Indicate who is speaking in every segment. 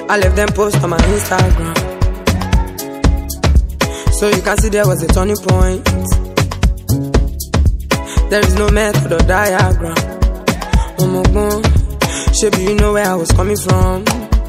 Speaker 1: I left them post on my Instagram, so you can see there was a turning point. There is no method or diagram. Oh my God, Shebi, you know where I was coming from.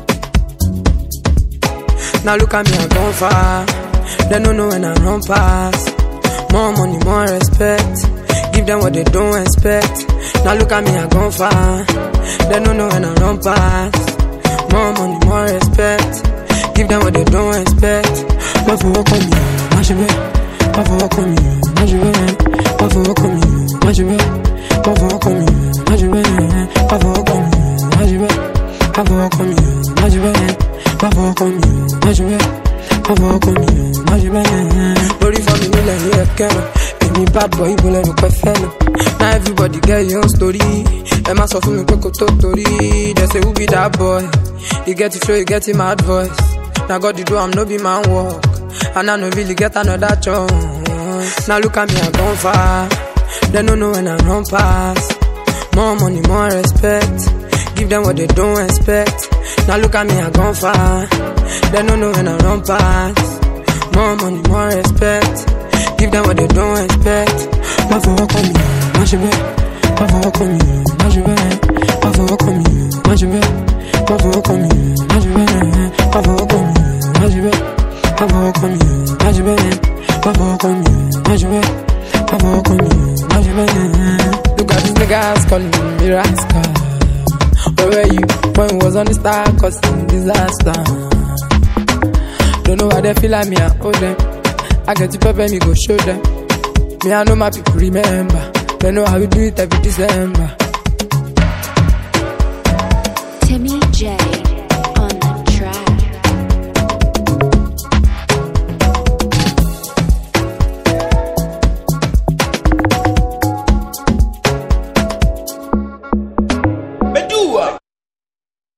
Speaker 1: Now look at me, I've gone far. They don't know when I run past. More money, more respect. Give them what they don't expect. Now look at me, I've gone far. They don't know when I run past. More money, more respect. Give them what they don't expect. What for work on me, what you bet? What for work on me, what you bet? What for work on me, what you bet? What for work on me, what you bet? What for work on me, what you bet? What for work on me, what you bet? What for work on me, what you bet? What for work on me, what you bet? Worry for me, me like you can. Baby bad boy, you let me quite fellow. Now everybody get your own story. Emma so for me, Coco Totori. They say who be that boy? You get it flow, you get him mad voice. Now God you do, I'm no be man walk. And I no really get another chance. Now look at me, I've gone far. They don't know when I run past. More money, more respect. Give them what they don't expect. Now look at me, I've gone far. They don't know when I run past. More money, more respect. Give them what they don't expect. What for work on me, what you bet? What for work on me, what you bet? What for work on me, what you bet? What for work on me, what you bet? What for work on me, what you bet? What for work on me, what you bet? What for work on me, what you bet? What for work on me, what you bet? Look at these niggas calling me rascal. Where were you when we was on the star causing disaster? Don't know how they feel like me, I owe them. I get to pepper, me go show them. Me, I know my people remember. They know how we do it every December.
Speaker 2: Timmy